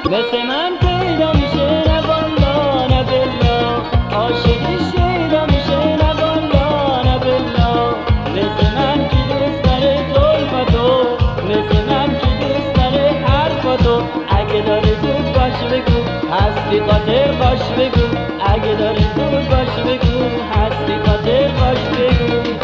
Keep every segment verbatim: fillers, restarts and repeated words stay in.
مثل من پیدا میشه نه والا نه بلا، عاشقی شیدا میشه نه والا نه بلا. مثل من کی دوست داره زلفتو، مثل من کی دوست داره حرفتو. اگه داری زود باش بگو هستی خاطر باش بگو، اگه داری زود باش بگو هستی خاطر باش بگو.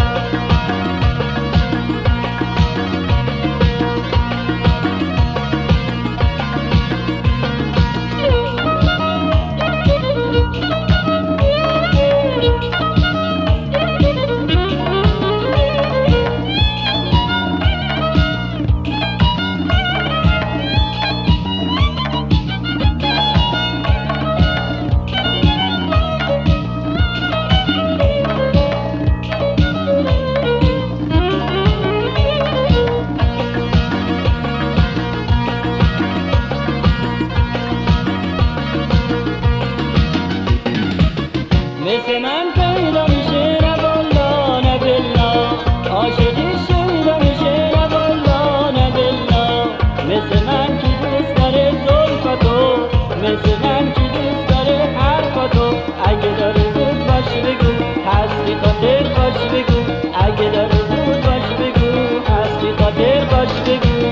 مثل من پیدا میشه نه والا نه بلا، عاشقی شیدا میشه نه والا نه بلا. مثل من کی دوست داره زلفتو، مثل من کی دوست داره حرفتو. اگه داری زود باش بگو هستی خاطر باش بگو، اگه داری زود باش بگو هستی خاطر باش بگو.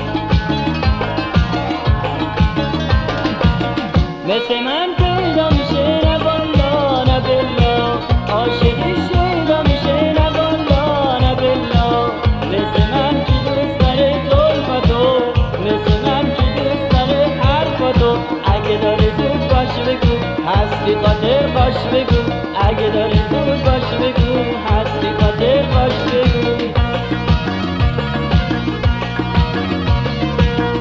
مثل من پیدا میشه نه والا نه بلا، عاشقی شیدا میشه نه والا نه بلا. مثل من کی دوست داره زلفتو، مثل من کی دوست داره حرفتو. اگه داری زود باش بگو هستی خاطر باش بگو.